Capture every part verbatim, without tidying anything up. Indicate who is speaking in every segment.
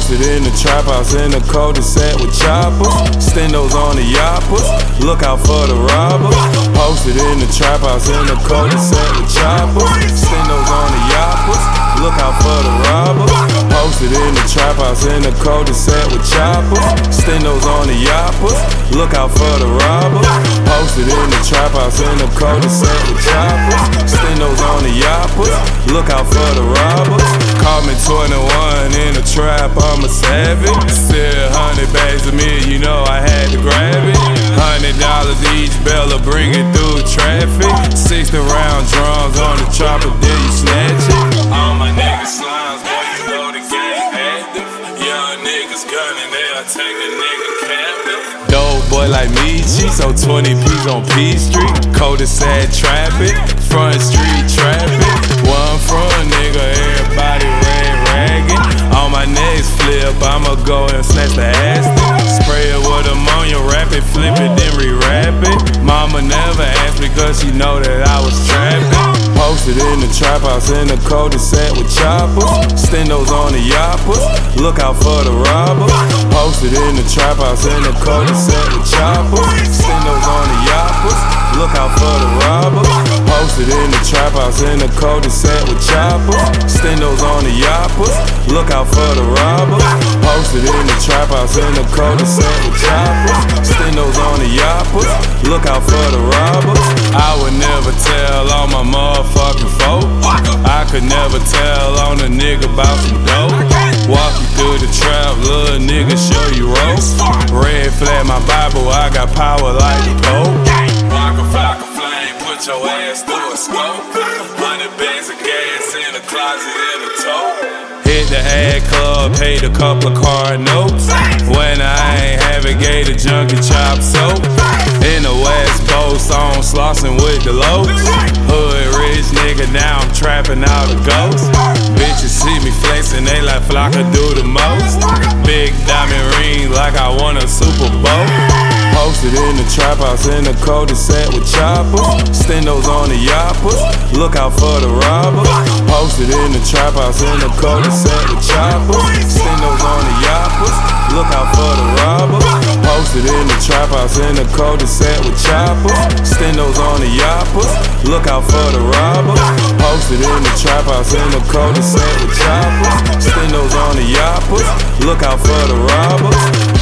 Speaker 1: Posted in the trap house in the cul-de-sac with choppers. Stendos on the yoppers, look out for the robbers. Posted in the trap house in the cul-de-sac with choppers. Stendos on the yoppers, look out for the robbers. Posted in the trap house in the cul-de-sac with choppers. Stendos on the yoppers, look out for the robbers. Posted in the trap house in the cul-de-sac with choppers. Stendos on the yoppers, look out for the robbers. Call me twenty-one in the trap, I'm a savage. Still hundred bags of me, you know I had to grab it. Hundred dollars each, Bella bring it through traffic. Sixty round drums on the chopper, then you snatch it. All my niggas slimes, boy, you know the game active. Young niggas gunning, they'll take a nigga captive. Dope boy like me, she so twenty P's on P Street. Cul-de-sac trapping, front street trapping. One front nigga, everybody red ragging. On my next flip, I'ma go and snatch the ass. Spray it with ammonia, wrap it, flip it, then re-wrap it. Mama never asked because she know that I was trapping. Posted in the trap house in the cul-de-sac with choppers. Stendos on the yoppers, look out for the robbers. Posted in the trap house in the cul-de-sac with choppers. Stendos on the yoppers, look out for the robbers. Posted in the trap house in the cul-de-sac with choppers. Stendos on the yoppers, look out for the robbers. Posted in the trap house in the cul-de-sac with choppers. Stendos on the yoppers, look out for the robbers. I would never tell all my motherfucking folk. I could never tell on a nigga about some dope. Walk you through the trap, little nigga, show you ropes. Red flag my Bible, I got power like the Pope. Walk a flock of flame, put your ass through a scope. Hundred bags of gas in the closet in a tote. Hit the ad club, paid a couple of car notes. When I ain't have it, gave the junkie chop soap. In the West Coast, on slossin' with the lows. Hood rich nigga, now I'm trapping out a ghost. Bitches see me flexin', they like Flocka do the most. Big diamond ring like I won a Super Bowl. Posted in the trap house in the cul-de-sac with choppers. Stendos on the yoppers, look out for the robbers. Posted in the trap house in the cul-de-sac with choppers. Stendos on the yoppers, look out for the robbers. Posted in the trap house in the cul-de-sac with choppers. Stendos on the yoppers, look out for the robbers. Posted in the trap house in the cul-de-sac with choppers. Stendos on the yoppers, look out for the robbers.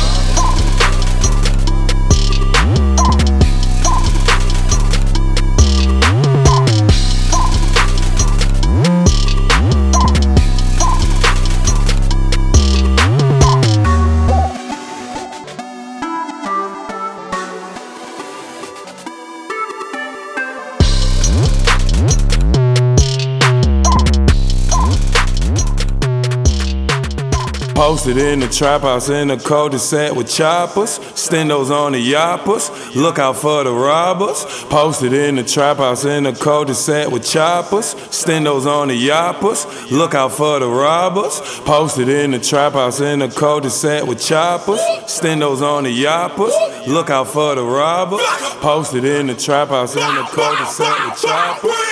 Speaker 1: Posted in the trap house in the cul-de-sac with choppers. Stendos on the yoppers, look out for the robbers. Posted in the trap house in the cul-de-sac with choppers. Stendos on the yoppers, look out for the robbers. Posted in the trap house in the cul-de-sac with choppers. Stendos on the yoppers, look out for the robbers. Posted in the trap house in the cul-de-sac with choppers.